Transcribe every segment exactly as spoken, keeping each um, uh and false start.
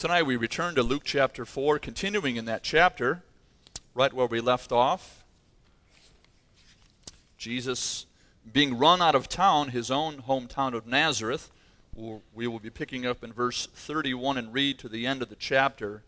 Tonight we return to Luke chapter four, continuing in that chapter, right where we left off. Jesus being run out of town, his own hometown of Nazareth. We will be picking up in verse thirty-one and read to the end of the chapter.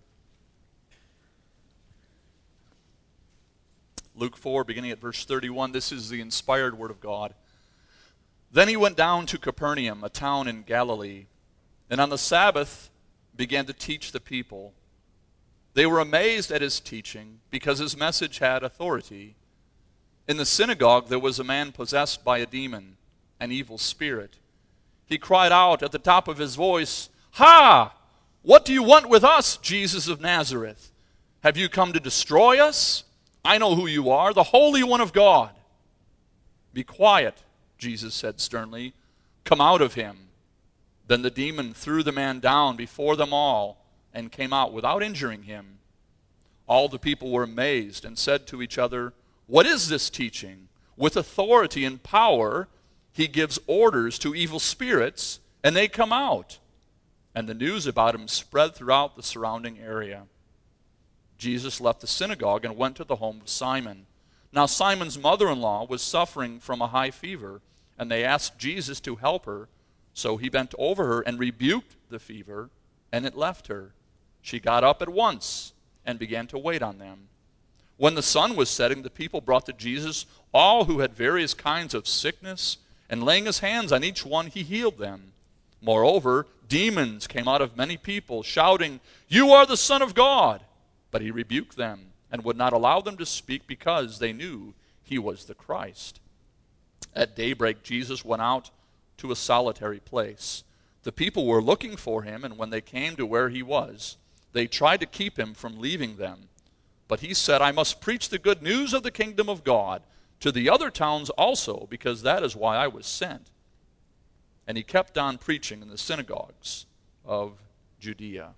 Luke four, beginning at verse thirty-one, this is the inspired word of God. Then he went down to Capernaum, a town in Galilee, and on the Sabbath began to teach the people. They were amazed at his teaching, because his message had authority. In the synagogue there was a man possessed by a demon, an evil spirit. He cried out at the top of his voice, "Ha! What do you want with us, Jesus of Nazareth? Have you come to destroy us? I know who you are, the Holy One of God." "Be quiet," Jesus said sternly. "Come out of him." Then the demon threw the man down before them all and came out without injuring him. All the people were amazed and said to each other, "What is this teaching? With authority and power he gives orders to evil spirits, and they come out." And the news about him spread throughout the surrounding area. Jesus left the synagogue and went to the home of Simon. Now Simon's mother-in-law was suffering from a high fever, and they asked Jesus to help her. So he bent over her and rebuked the fever, and it left her. She got up at once and began to wait on them. When the sun was setting, the people brought to Jesus all who had various kinds of sickness, and laying his hands on each one, he healed them. Moreover, demons came out of many people, shouting, "You are the Son of God!" But he rebuked them and would not allow them to speak, because they knew he was the Christ. At daybreak, Jesus went out to a solitary place. The people were looking for him, and when they came to where he was, they tried to keep him from leaving them. But he said, "I must preach the good news of the kingdom of God to the other towns also, because that is why I was sent." And he kept on preaching in the synagogues of Judea.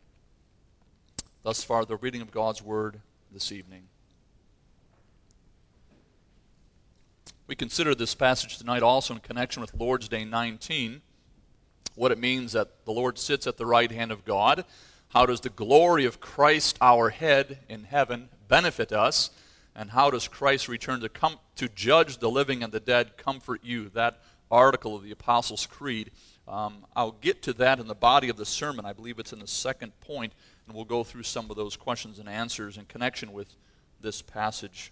Thus far, the reading of God's word this evening. We consider this passage tonight also in connection with Lord's Day nineteen, what it means that the Lord sits at the right hand of God. How does the glory of Christ, our head in heaven, benefit us? And how does Christ return to come to judge the living and the dead comfort you? That article of the Apostles' Creed. Um, I'll get to that in the body of the sermon. I believe it's in the second point, and we'll go through some of those questions and answers in connection with this passage.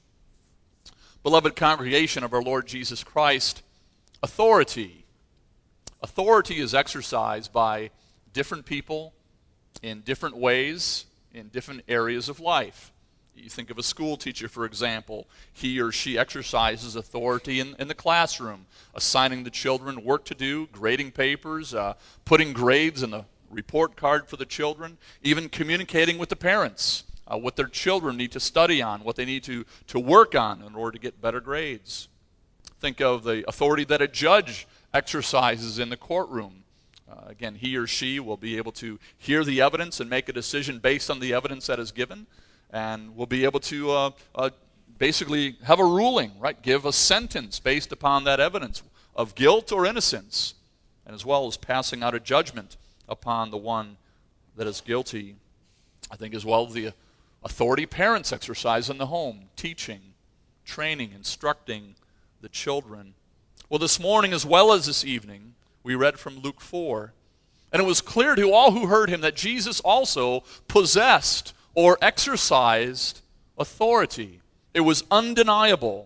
Beloved congregation of our Lord Jesus Christ, authority. Authority is exercised by different people in different ways in different areas of life. You think of a school teacher, for example. He or she exercises authority in, in the classroom, assigning the children work to do, grading papers, uh, putting grades in the report card for the children, even communicating with the parents. Uh, what their children need to study on, what they need to, to work on in order to get better grades. Think of the authority that a judge exercises in the courtroom. Uh, again, he or she will be able to hear the evidence and make a decision based on the evidence that is given, and will be able to uh, uh, basically have a ruling, right? Give a sentence based upon that evidence of guilt or innocence, and as well as passing out a judgment upon the one that is guilty. I think as well the authority parents exercise in the home, teaching, training, instructing the children. Well, this morning as well as this evening, we read from Luke four. And it was clear to all who heard him that Jesus also possessed or exercised authority. It was undeniable.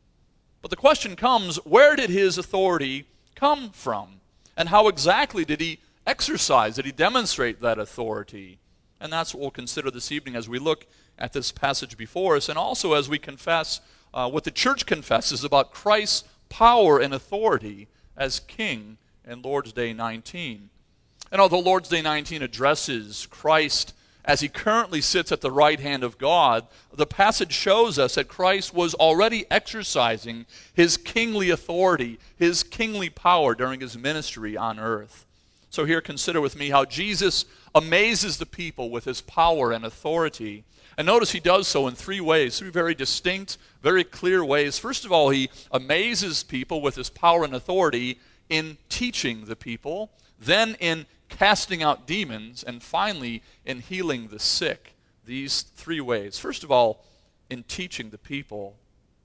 But the question comes, where did his authority come from? And how exactly did he exercise, did he demonstrate that authority? And that's what we'll consider this evening as we look at this passage before us, and also as we confess uh, what the church confesses about Christ's power and authority as King in Lord's Day nineteen. And although Lord's Day nineteen addresses Christ as he currently sits at the right hand of God, the passage shows us that Christ was already exercising his kingly authority, his kingly power during his ministry on earth. So here, consider with me how Jesus amazes the people with his power and authority. And notice he does so in three ways, three very distinct, very clear ways. First of all, he amazes people with his power and authority in teaching the people, then in casting out demons, and finally in healing the sick. These three ways. First of all, in teaching the people.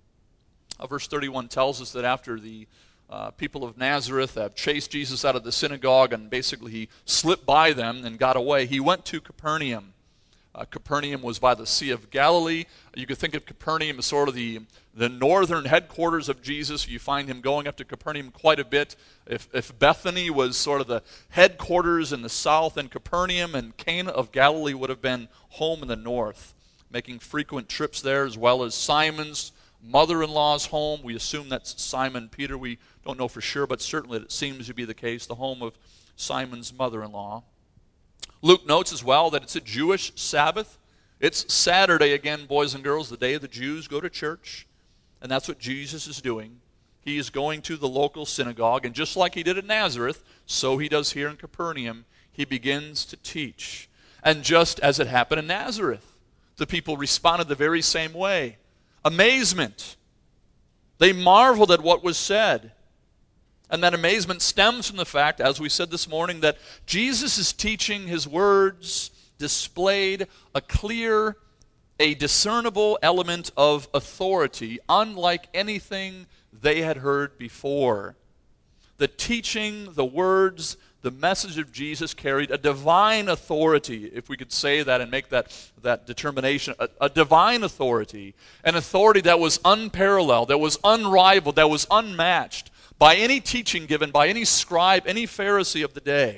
Uh, verse thirty-one tells us that after the uh, people of Nazareth have chased Jesus out of the synagogue and basically he slipped by them and got away, he went to Capernaum. Uh, Capernaum was by the Sea of Galilee. You could think of Capernaum as sort of the, the northern headquarters of Jesus. You find him going up to Capernaum quite a bit. If, if Bethany was sort of the headquarters in the south, and Capernaum and Cana of Galilee would have been home in the north, making frequent trips there, as well as Simon's mother-in-law's home. We assume that's Simon Peter. We don't know for sure, but certainly it seems to be the case, the home of Simon's mother-in-law. Luke notes as well that it's a Jewish Sabbath. It's Saturday again, boys and girls, the day the Jews go to church. And that's what Jesus is doing. He is going to the local synagogue, and just like he did at Nazareth, so he does here in Capernaum, he begins to teach. And just as it happened in Nazareth, the people responded the very same way. Amazement. They marveled at what was said. And that amazement stems from the fact, as we said this morning, that Jesus' teaching, his words, displayed a clear, a discernible element of authority, unlike anything they had heard before. The teaching, the words, the message of Jesus carried a divine authority, if we could say that and make that, that determination, a, a divine authority, an authority that was unparalleled, that was unrivaled, that was unmatched by any teaching given by any scribe, any Pharisee of the day.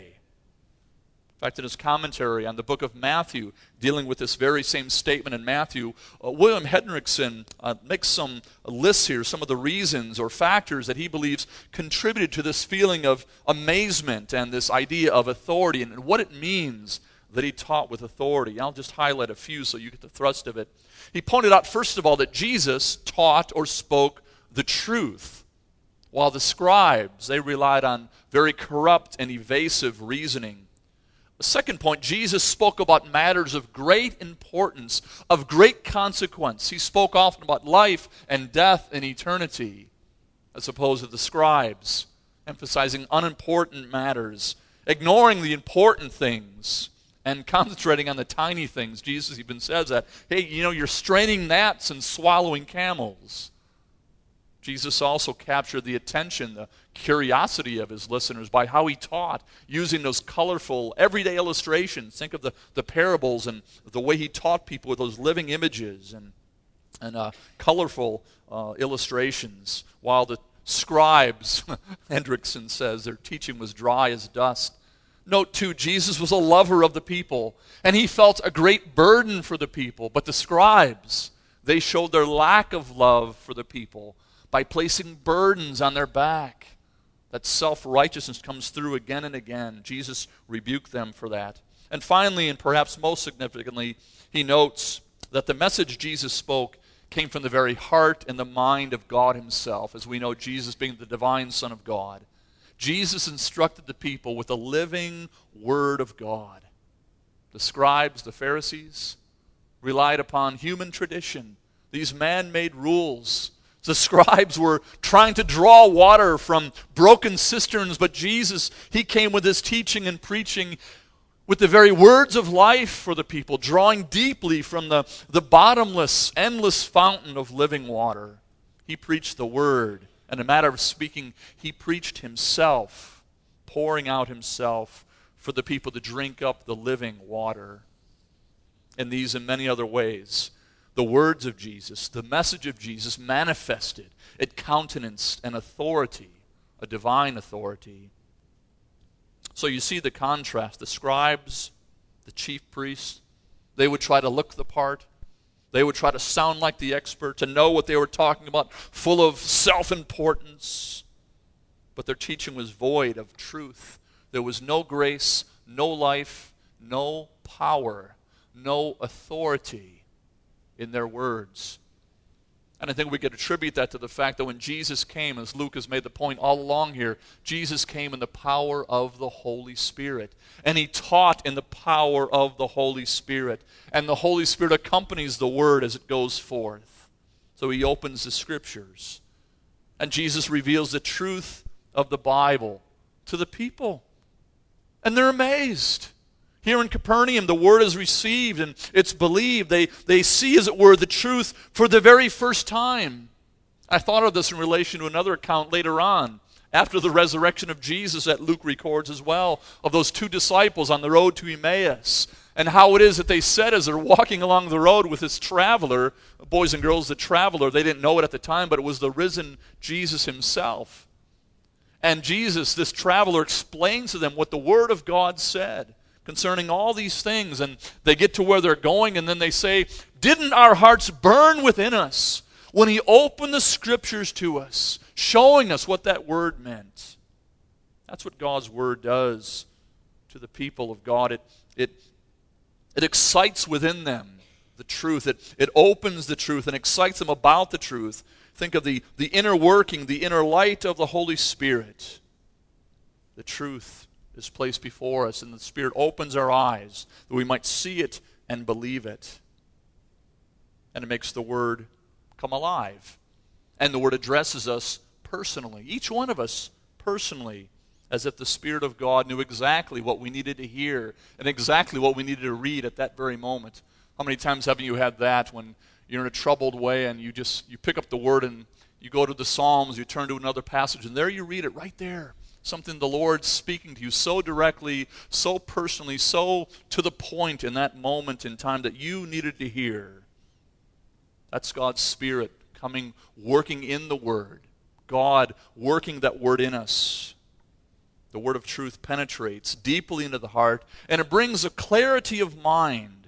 In fact, in his commentary on the book of Matthew, dealing with this very same statement in Matthew, uh, William Hendrickson uh, makes some lists here, some of the reasons or factors that he believes contributed to this feeling of amazement and this idea of authority and what it means that he taught with authority. I'll just highlight a few so you get the thrust of it. He pointed out, first of all, that Jesus taught or spoke the truth, while the scribes, they relied on very corrupt and evasive reasoning. The second point, Jesus spoke about matters of great importance, of great consequence. He spoke often about life and death and eternity, as opposed to the scribes, emphasizing unimportant matters, ignoring the important things, and concentrating on the tiny things. Jesus even says that, hey, you know, you're straining gnats and swallowing camels. Jesus also captured the attention, the curiosity of his listeners by how he taught, using those colorful, everyday illustrations. Think of the, the parables and the way he taught people with those living images and, and uh, colorful uh, illustrations, while the scribes, Hendrickson says, their teaching was dry as dust. Note, too, Jesus was a lover of the people, and he felt a great burden for the people. But the scribes, they showed their lack of love for the people by placing burdens on their back. That self-righteousness comes through again and again. Jesus rebuked them for that. And finally, and perhaps most significantly, he notes that the message Jesus spoke came from the very heart and the mind of God himself, as we know Jesus being the divine Son of God. Jesus instructed the people with the living Word of God. The scribes, the Pharisees, relied upon human tradition, these man-made rules. The scribes were trying to draw water from broken cisterns, but Jesus, he came with his teaching and preaching with the very words of life for the people, drawing deeply from the, the bottomless, endless fountain of living water. He preached the word. And in a matter of speaking, he preached himself, pouring out himself for the people to drink up the living water. In these and many other ways, the words of Jesus, the message of Jesus manifested, it countenanced an authority, a divine authority. So you see the contrast. The scribes, the chief priests, they would try to look the part. They would try to sound like the expert, to know what they were talking about, full of self-importance. But their teaching was void of truth. There was no grace, no life, no power, no authority in their words. And I think we could attribute that to the fact that when Jesus came, as Luke has made the point all along here, Jesus came in the power of the Holy Spirit. And he taught in the power of the Holy Spirit. And the Holy Spirit accompanies the word as it goes forth. So he opens the scriptures. And Jesus reveals the truth of the Bible to the people. And they're amazed. Here in Capernaum, the word is received and it's believed. They, they see, as it were, the truth for the very first time. I thought of this in relation to another account later on, after the resurrection of Jesus that Luke records as well, of those two disciples on the road to Emmaus, and how it is that they said as they're walking along the road with this traveler, boys and girls, the traveler, they didn't know it at the time, but it was the risen Jesus himself. And Jesus, this traveler, explains to them what the Word of God said concerning all these things. And they get to where they're going, and then they say, "Didn't our hearts burn within us when he opened the Scriptures to us, showing us what that word meant?" That's what God's Word does to the people of God. It, it, it excites within them the truth. It, it opens the truth and excites them about the truth. Think of the, the inner working, the inner light of the Holy Spirit. The truth is placed before us, and the Spirit opens our eyes that we might see it and believe it. And it makes the Word come alive. And the Word addresses us personally, each one of us personally, as if the Spirit of God knew exactly what we needed to hear and exactly what we needed to read at that very moment. How many times have you had that when you're in a troubled way and you just you pick up the Word and you go to the Psalms, you turn to another passage, and there you read it right there. Something the Lord's speaking to you so directly, so personally, so to the point in that moment in time that you needed to hear. That's God's Spirit coming, working in the Word. God working that Word in us. The Word of truth penetrates deeply into the heart, and it brings a clarity of mind,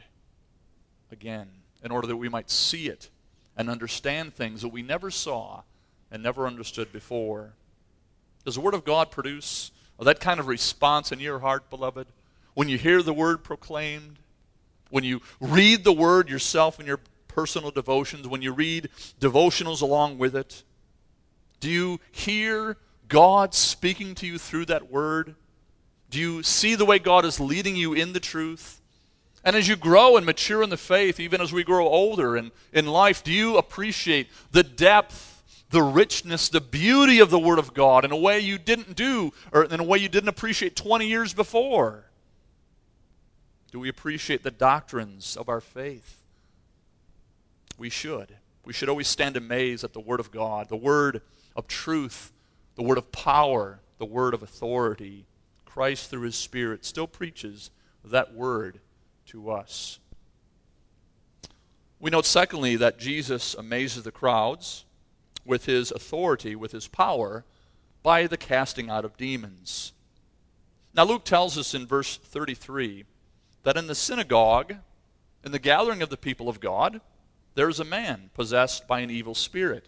again, in order that we might see it and understand things that we never saw and never understood before. Does the Word of God produce that kind of response in your heart, beloved? When you hear the Word proclaimed, when you read the Word yourself in your personal devotions, when you read devotionals along with it, do you hear God speaking to you through that Word? Do you see the way God is leading you in the truth? And as you grow and mature in the faith, even as we grow older in, in life, do you appreciate the depth, the richness, the beauty of the Word of God in a way you didn't do, or in a way you didn't appreciate twenty years before? Do we appreciate the doctrines of our faith? We should. We should always stand amazed at the Word of God, the Word of truth, the Word of power, the Word of authority. Christ, through His Spirit, still preaches that Word to us. We note, secondly, that Jesus amazes the crowds with His authority, with His power, by the casting out of demons. Now Luke tells us in verse thirty-three that in the synagogue, in the gathering of the people of God, there is a man possessed by an evil spirit.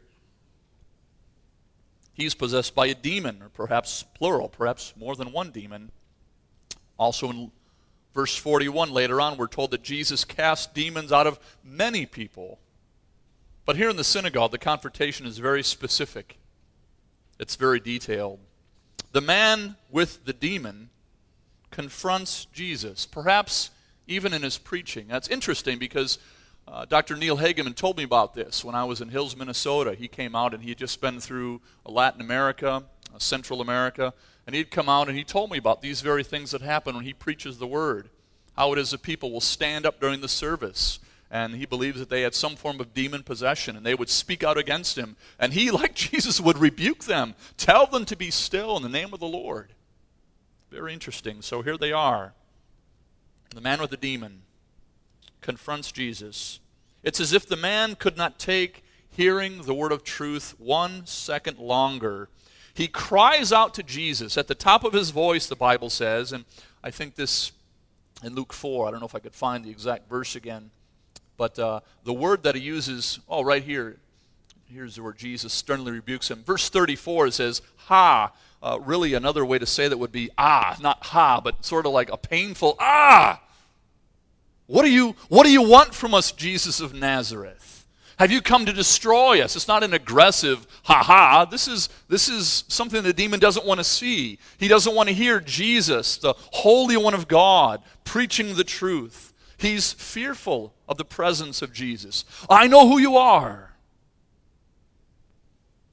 He's possessed by a demon, or perhaps plural, perhaps more than one demon. Also in verse forty-one, later on, we're told that Jesus cast demons out of many people. But here in the synagogue, the confrontation is very specific. It's very detailed. The man with the demon confronts Jesus, perhaps even in his preaching. That's interesting because uh, Doctor Neil Hageman told me about this when I was in Hills, Minnesota. He came out and he had just been through Latin America, uh, Central America, and he'd come out and he told me about these very things that happen when he preaches the Word. How it is that people will stand up during the service, and he believes that they had some form of demon possession, and they would speak out against him. And he, like Jesus, would rebuke them, tell them to be still in the name of the Lord. Very interesting. So here they are. The man with the demon confronts Jesus. It's as if the man could not take hearing the word of truth one second longer. He cries out to Jesus at the top of his voice, the Bible says, and I think this in Luke four, I don't know if I could find the exact verse again, but uh, the word that he uses, oh, right here, here's where Jesus sternly rebukes him. Verse thirty-four, it says, ha. Uh, really, another way to say that would be ah, not ha, but sort of like a painful ah. What do you, what do you want from us, Jesus of Nazareth? Have you come to destroy us? It's not an aggressive ha-ha. This is, this is something the demon doesn't want to see. He doesn't want to hear Jesus, the Holy One of God, preaching the truth. He's fearful of the presence of Jesus. I know who you are.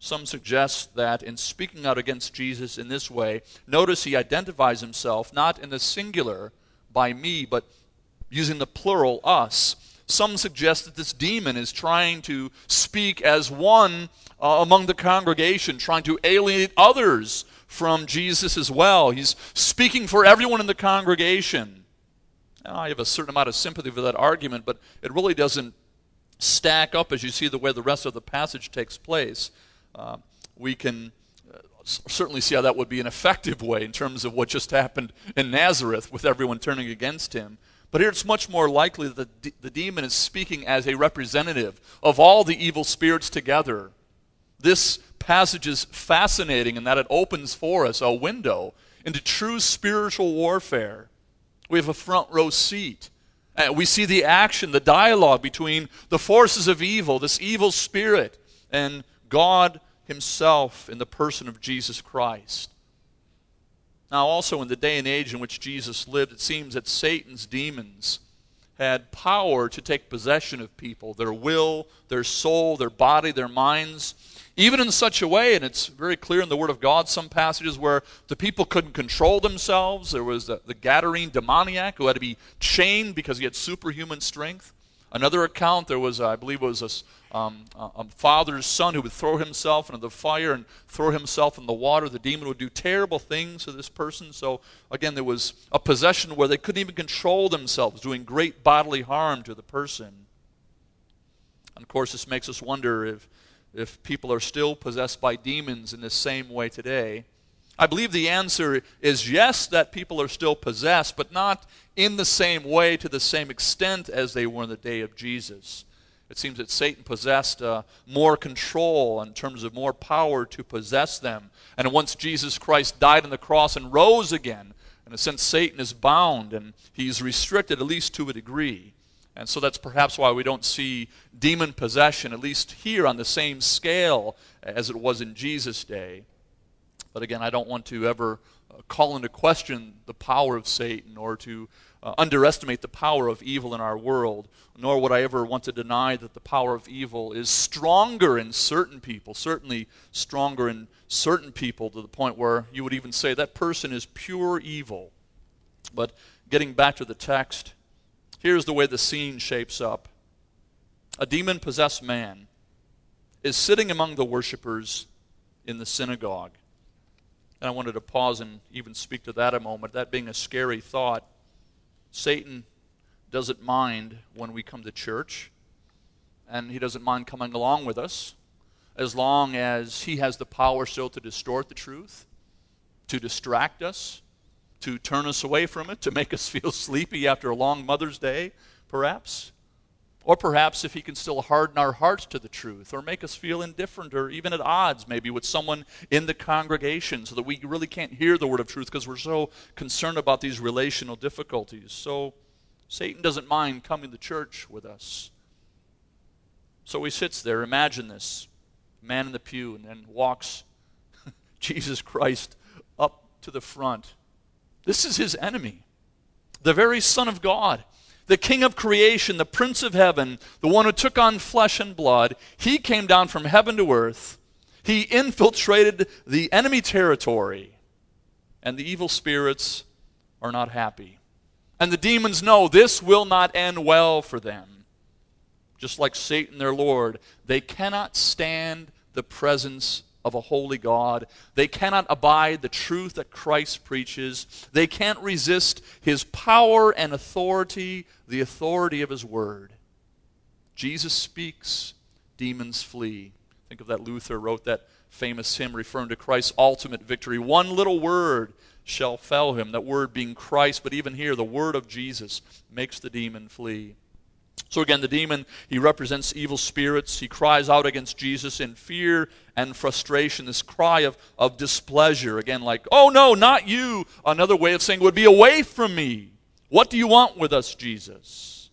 Some suggest that in speaking out against Jesus in this way, notice he identifies himself not in the singular, by me, but using the plural, us. Some suggest that this demon is trying to speak as one uh, among the congregation, trying to alienate others from Jesus as well. He's speaking for everyone in the congregation. Now, I have a certain amount of sympathy for that argument, but it really doesn't stack up as you see the way the rest of the passage takes place. Uh, we can uh, certainly see how that would be an effective way in terms of what just happened in Nazareth with everyone turning against him. But here it's much more likely that the, de- the demon is speaking as a representative of all the evil spirits together. This passage is fascinating in that it opens for us a window into true spiritual warfare. We have a front row seat. Uh, we see the action, the dialogue between the forces of evil, this evil spirit, and God himself in the person of Jesus Christ. Now, also in the day and age in which Jesus lived, it seems that Satan's demons had power to take possession of people, their will, their soul, their body, their minds, even in such a way, and it's very clear in the Word of God, some passages where the people couldn't control themselves. There was the, the Gadarene demoniac who had to be chained because he had superhuman strength. Another account, there was, I believe it was a, um, a father's son who would throw himself into the fire and throw himself in the water. The demon would do terrible things to this person. So again, there was a possession where they couldn't even control themselves, doing great bodily harm to the person. And of course, this makes us wonder if, if people are still possessed by demons in the same way today. I believe the answer is yes, that people are still possessed, but not in the same way, to the same extent as they were in the day of Jesus. It seems that Satan possessed uh, more control in terms of more power to possess them. And once Jesus Christ died on the cross and rose again, in a sense, Satan is bound and he's restricted, at least to a degree. And so that's perhaps why we don't see demon possession, at least here, on the same scale as it was in Jesus' day. But again, I don't want to ever uh, call into question the power of Satan or to uh, underestimate the power of evil in our world, nor would I ever want to deny that the power of evil is stronger in certain people, certainly stronger in certain people to the point where you would even say that person is pure evil. But getting back to the text, here's the way the scene shapes up. A demon-possessed man is sitting among the worshipers in the synagogue. And I wanted to pause and even speak to that a moment. That being a scary thought, Satan doesn't mind when we come to church, and he doesn't mind coming along with us, as long as he has the power still to distort the truth, to distract us, to turn us away from it, to make us feel sleepy after a long Mother's Day, perhaps. Or perhaps if he can still harden our hearts to the truth, or make us feel indifferent, or even at odds maybe with someone in the congregation, so that we really can't hear the word of truth because we're so concerned about these relational difficulties. So Satan doesn't mind coming to church with us. So he sits there. Imagine this, man in the pew, and then walks Jesus Christ up to the front. This is his enemy, the very Son of God, the King of creation, the Prince of heaven, the one who took on flesh and blood. He came down from heaven to earth. He infiltrated the enemy territory, and the evil spirits are not happy. And the demons know this will not end well for them. Just like Satan, their Lord, they cannot stand the presence of a holy God. They cannot abide the truth that Christ preaches. They can't resist his power and authority, the authority of his word. Jesus speaks, demons flee. Think of that. Luther wrote that famous hymn referring to Christ's ultimate victory. One little word shall fell him, that word being Christ, but even here the word of Jesus makes the demon flee. So again, the demon, he represents evil spirits. He cries out against Jesus in fear and frustration, this cry of, of displeasure. Again, like, oh no, not you. Another way of saying it would be, away from me. What do you want with us, Jesus?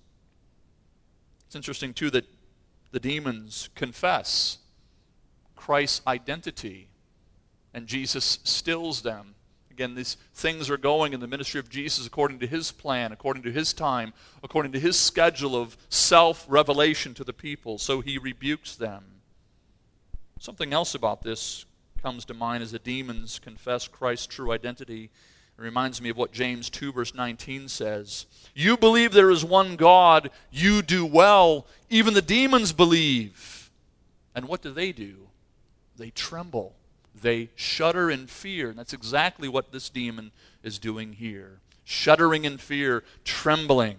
It's interesting, too, that the demons confess Christ's identity, and Jesus stills them. Again, these things are going in the ministry of Jesus according to his plan, according to his time, according to his schedule of self-revelation to the people. So he rebukes them. Something else about this comes to mind as the demons confess Christ's true identity. It reminds me of what James two verse nineteen says. You believe there is one God, you do well. Even the demons believe. And what do they do? They tremble. They shudder in fear. And that's exactly what this demon is doing here. Shuddering in fear, trembling.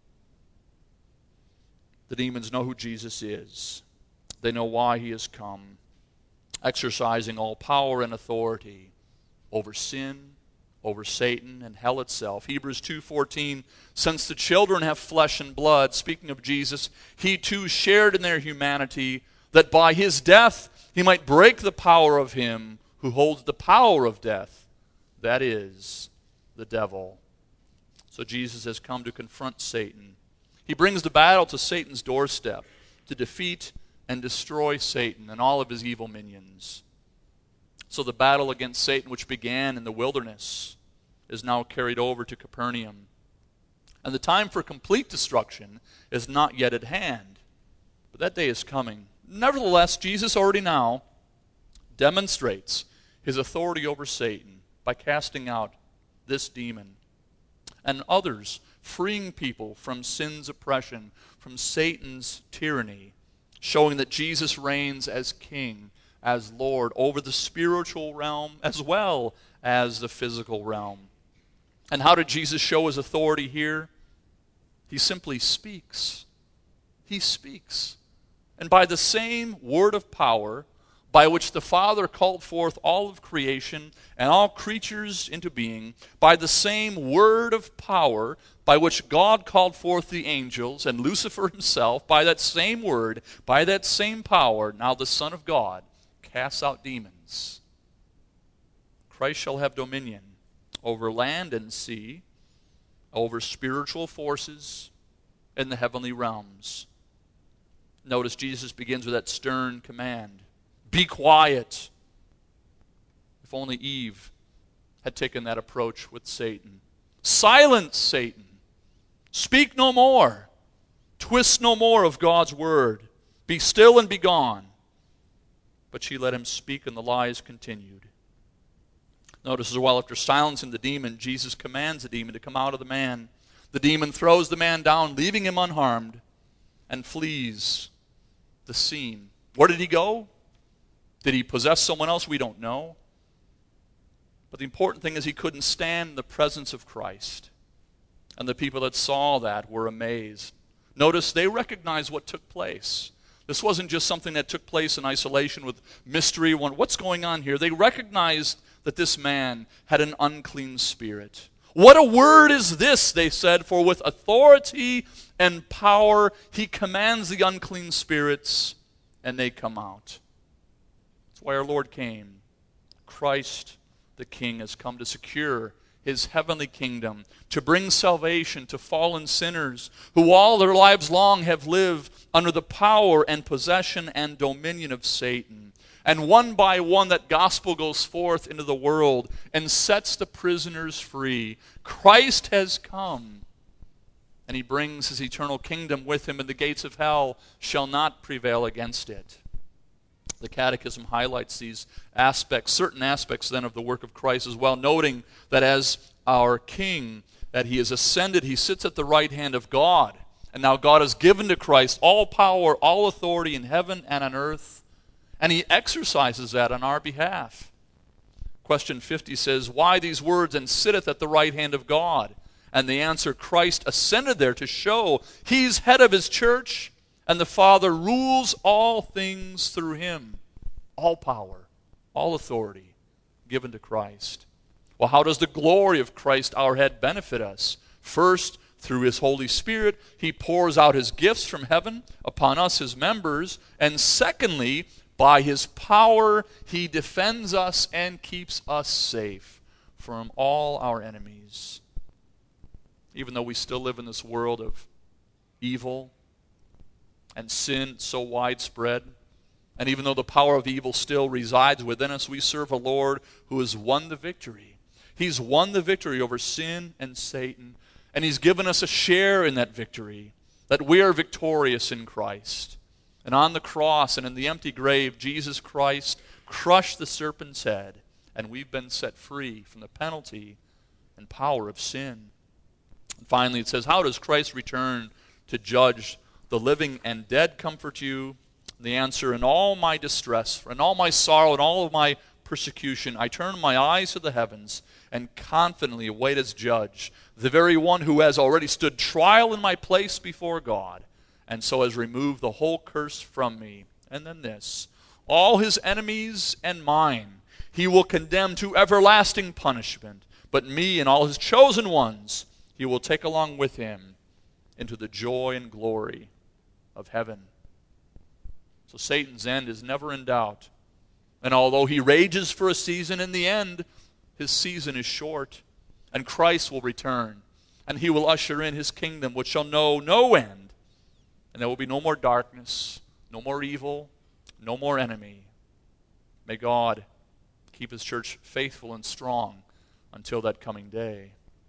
The demons know who Jesus is. They know why he has come, exercising all power and authority over sin, over Satan, and hell itself. Hebrews two fourteen, since the children have flesh and blood, speaking of Jesus, he too shared in their humanity, that by his death he might break the power of him who holds the power of death, that is, the devil. So Jesus has come to confront Satan. He brings the battle to Satan's doorstep to defeat and destroy Satan and all of his evil minions. So the battle against Satan, which began in the wilderness, is now carried over to Capernaum. And the time for complete destruction is not yet at hand, but that day is coming. Nevertheless, Jesus already now demonstrates his authority over Satan by casting out this demon and others, freeing people from sin's oppression, from Satan's tyranny, showing that Jesus reigns as king, as Lord, over the spiritual realm as well as the physical realm. And how did Jesus show his authority here? He simply speaks. He speaks. And by the same word of power by which the Father called forth all of creation and all creatures into being, by the same word of power by which God called forth the angels and Lucifer himself, by that same word, by that same power, now the Son of God casts out demons. Christ shall have dominion over land and sea, over spiritual forces in the heavenly realms. Notice Jesus begins with that stern command. Be quiet. If only Eve had taken that approach with Satan. Silence Satan. Speak no more. Twist no more of God's word. Be still and be gone. But she let him speak, and the lies continued. Notice as well, after silencing the demon, Jesus commands the demon to come out of the man. The demon throws the man down, leaving him unharmed, and flees the scene. Where did he go? Did he possess someone else? We don't know. But the important thing is he couldn't stand in the presence of Christ. And the people that saw that were amazed. Notice they recognized what took place. This wasn't just something that took place in isolation with mystery. What's going on here? They recognized that this man had an unclean spirit. What a word is this, they said, for with authority and power he commands the unclean spirits, and they come out. That's why our Lord came. Christ the King has come to secure his heavenly kingdom, to bring salvation to fallen sinners who all their lives long have lived under the power and possession and dominion of Satan. And one by one that gospel goes forth into the world and sets the prisoners free. Christ has come, and he brings his eternal kingdom with him, and the gates of hell shall not prevail against it. The Catechism highlights these aspects, certain aspects then of the work of Christ as well, noting that as our King, that he has ascended, he sits at the right hand of God. And now God has given to Christ all power, all authority in heaven and on earth, and he exercises that on our behalf. Question fifty says, why these words, and sitteth at the right hand of God? And the answer, Christ ascended there to show he's head of his church, and the Father rules all things through him. All power, all authority given to Christ. Well, how does the glory of Christ our head benefit us? First, through his Holy Spirit, he pours out his gifts from heaven upon us, his members. And secondly, by his power, he defends us and keeps us safe from all our enemies. Even though we still live in this world of evil and sin so widespread, and even though the power of evil still resides within us, we serve a Lord who has won the victory. He's won the victory over sin and Satan, and he's given us a share in that victory, that we are victorious in Christ. And on the cross and in the empty grave, Jesus Christ crushed the serpent's head, and we've been set free from the penalty and power of sin. And finally, it says, how does Christ return to judge the living and dead comfort you? The answer, in all my distress, in all my sorrow, in all of my persecution, I turn my eyes to the heavens and confidently await as judge the very one who has already stood trial in my place before God, and so has removed the whole curse from me. And then this, all his enemies and mine he will condemn to everlasting punishment, but me and all his chosen ones he will take along with him into the joy and glory of heaven. So Satan's end is never in doubt. And although he rages for a season, in the end, his season is short. And Christ will return. And he will usher in his kingdom, which shall know no end. And there will be no more darkness, no more evil, no more enemy. May God keep his church faithful and strong until that coming day.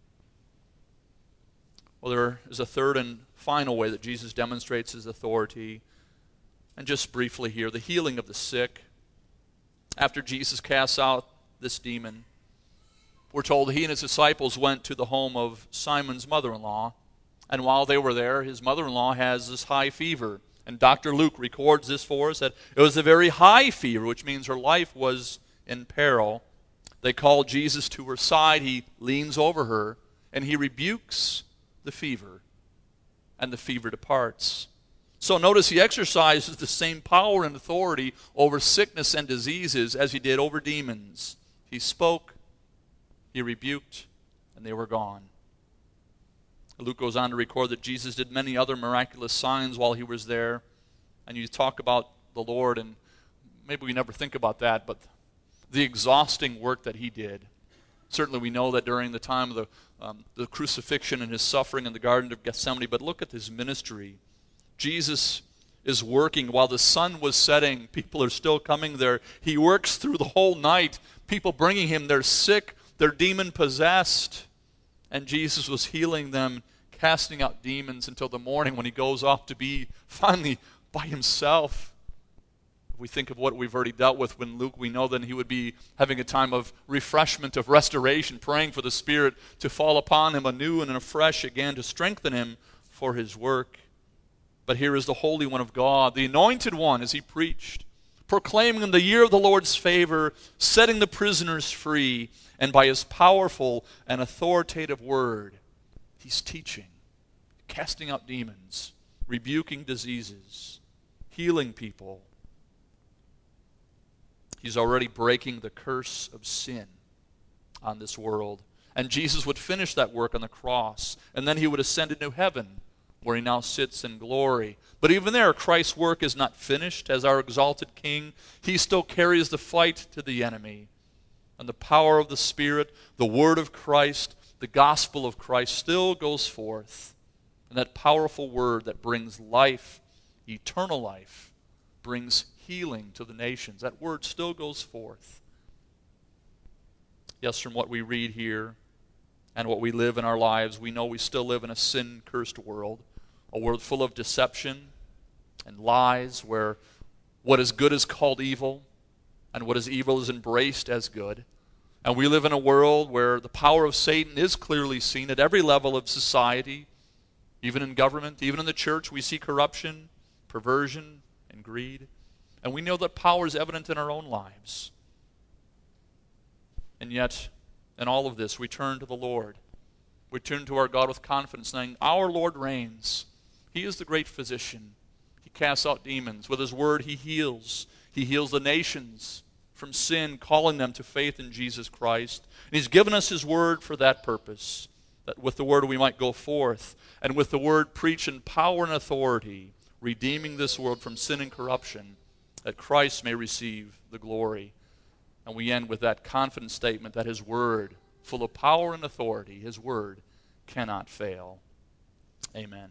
Well, there is a third and final way that Jesus demonstrates his authority. And just briefly here, the healing of the sick. After Jesus casts out this demon, we're told he and his disciples went to the home of Simon's mother-in-law. And while they were there, his mother-in-law has this high fever. And Doctor Luke records this for us, that it was a very high fever, which means her life was in peril. They call Jesus to her side. He leans over her, and he rebukes the fever, and the fever departs. So notice he exercises the same power and authority over sickness and diseases as he did over demons. He spoke, he rebuked, and they were gone. Luke goes on to record that Jesus did many other miraculous signs while he was there. And you talk about the Lord, and maybe we never think about that, but the exhausting work that he did. Certainly we know that during the time of the, um, the crucifixion and his suffering in the Garden of Gethsemane, but look at his ministry. Jesus is working while the sun was setting. People are still coming there. He works through the whole night. People bringing him, they're sick, they're demon-possessed. And Jesus was healing them, casting out demons until the morning when he goes off to be finally by himself. If we think of what we've already dealt with when Luke, we know then he would be having a time of refreshment, of restoration, praying for the Spirit to fall upon him anew and afresh again to strengthen him for his work. But here is the Holy One of God, the Anointed One, as he preached, proclaiming the year of the Lord's favor, setting the prisoners free, and by his powerful and authoritative word, he's teaching, casting out demons, rebuking diseases, healing people. He's already breaking the curse of sin on this world. And Jesus would finish that work on the cross, and then he would ascend into heaven, where he now sits in glory. But even there, Christ's work is not finished as our exalted King. He still carries the fight to the enemy. And the power of the Spirit, the word of Christ, the gospel of Christ still goes forth. And that powerful word that brings life, eternal life, brings healing to the nations. That word still goes forth. Yes, from what we read here and what we live in our lives, we know we still live in a sin-cursed world. A world full of deception and lies, where what is good is called evil, and what is evil is embraced as good. And we live in a world where the power of Satan is clearly seen at every level of society, even in government, even in the church. We see corruption, perversion, and greed. And we know that power is evident in our own lives. And yet, in all of this, we turn to the Lord. We turn to our God with confidence, saying, our Lord reigns. He is the great physician. He casts out demons. With his word, he heals. He heals the nations from sin, calling them to faith in Jesus Christ. And he's given us his word for that purpose, that with the word we might go forth, and with the word preach in power and authority, redeeming this world from sin and corruption, that Christ may receive the glory. And we end with that confident statement that his word, full of power and authority, his word cannot fail. Amen.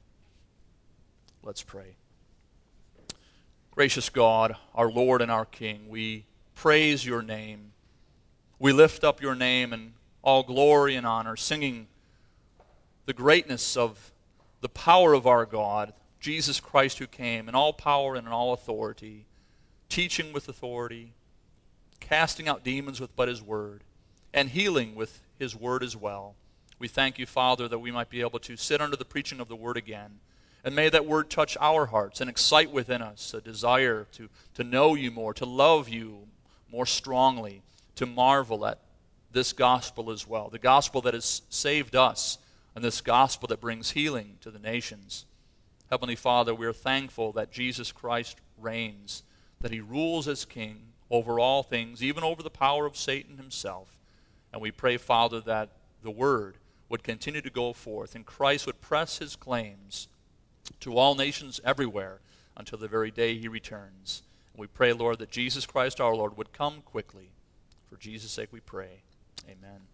Let's pray. Gracious God, our Lord and our King, we praise your name. We lift up your name in all glory and honor, singing the greatness of the power of our God, Jesus Christ who came in all power and in all authority, teaching with authority, casting out demons with but his word, and healing with his word as well. We thank you, Father, that we might be able to sit under the preaching of the word again. And may that word touch our hearts and excite within us a desire to, to know you more, to love you more strongly, to marvel at this gospel as well, the gospel that has saved us, and this gospel that brings healing to the nations. Heavenly Father, we are thankful that Jesus Christ reigns, that he rules as king over all things, even over the power of Satan himself. And we pray, Father, that the word would continue to go forth, and Christ would press his claims to all nations everywhere until the very day he returns. And we pray, Lord, that Jesus Christ our Lord would come quickly. For Jesus' sake we pray. Amen.